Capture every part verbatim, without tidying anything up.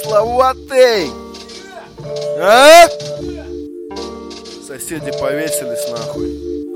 кисловатый. А? Соседи повесились нахуй.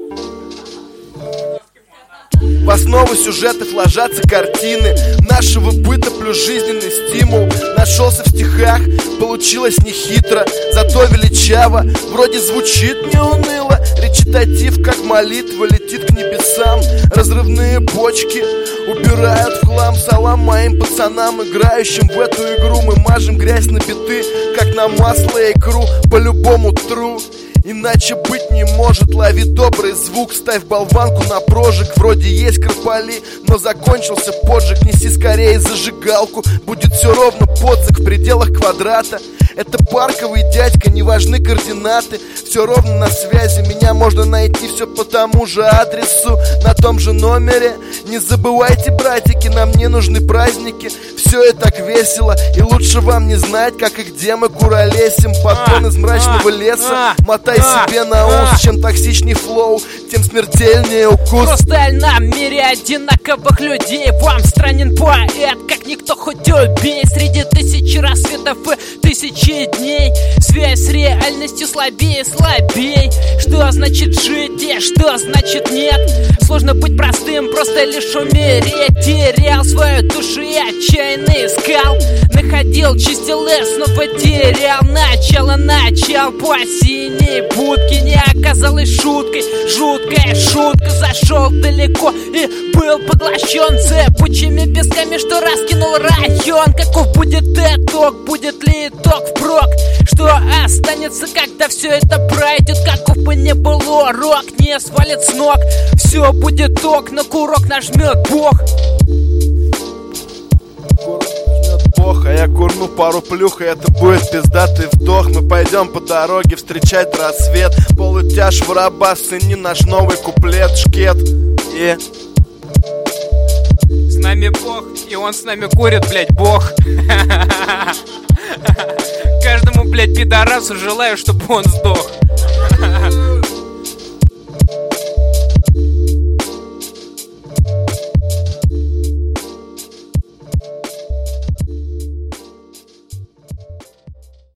В основу сюжетов ложатся картины нашего быта плюс жизненный стимул. Нашелся в стихах, получилось нехитро, зато величаво. Вроде звучит не уныло. Речитатив, как молитва, летит к небесам. Разрывные бочки убирают в хлам. Салам моим пацанам, играющим в эту игру. Мы мажем грязь на биты, как на масло и икру. По-любому тру, иначе быть не может. Лови добрый звук, ставь болванку на прожиг. Вроде есть крополи, но закончился поджиг. Неси скорее зажигалку, будет все ровно поцик в пределах квадрата. Это парковый дядька, не важны координаты. Все ровно на связи, меня можно найти все по тому же адресу, на том же номере. Не забывайте, братики, нам не нужны праздники. Все и так весело, и лучше вам не знать, как и где мы куролесим. Подгон из мрачного леса, мотай себе на ус. Чем токсичней флоу, тем смертельнее укус. В хрустальном мире одинаковых людей вам странен поэт, как никто, хоть убей. Среди тысячи рассветов и тысячи дней связь с реальностью слабее, слабей. Что значит жить и что значит нет? Сложно быть простым, просто лишь умереть. Терял свою душу и отчаянно искал. Находил, чистил и снова терял. Начало, начал по синей будке. Не оказалось шуткой, жуткая шутка. Зашел далеко и был поглощен зыбучими песками, что раскинул район. Каков будет итог, будет ли итог впрок? Что останется, когда все это пройдет? Каков бы ни был урок, не свалит с ног. Все будет ок, на курок нажмет Бог. Бог, а я курну пару плюх, и это будет пиздатый вдох. Мы пойдем по дороге встречать рассвет. Полутяж в раба, цени наш новый куплет. Шкет и... С нами Бог, и он с нами курит, блять, Бог. Каждому, блять, пидорасу желаю, чтобы он сдох.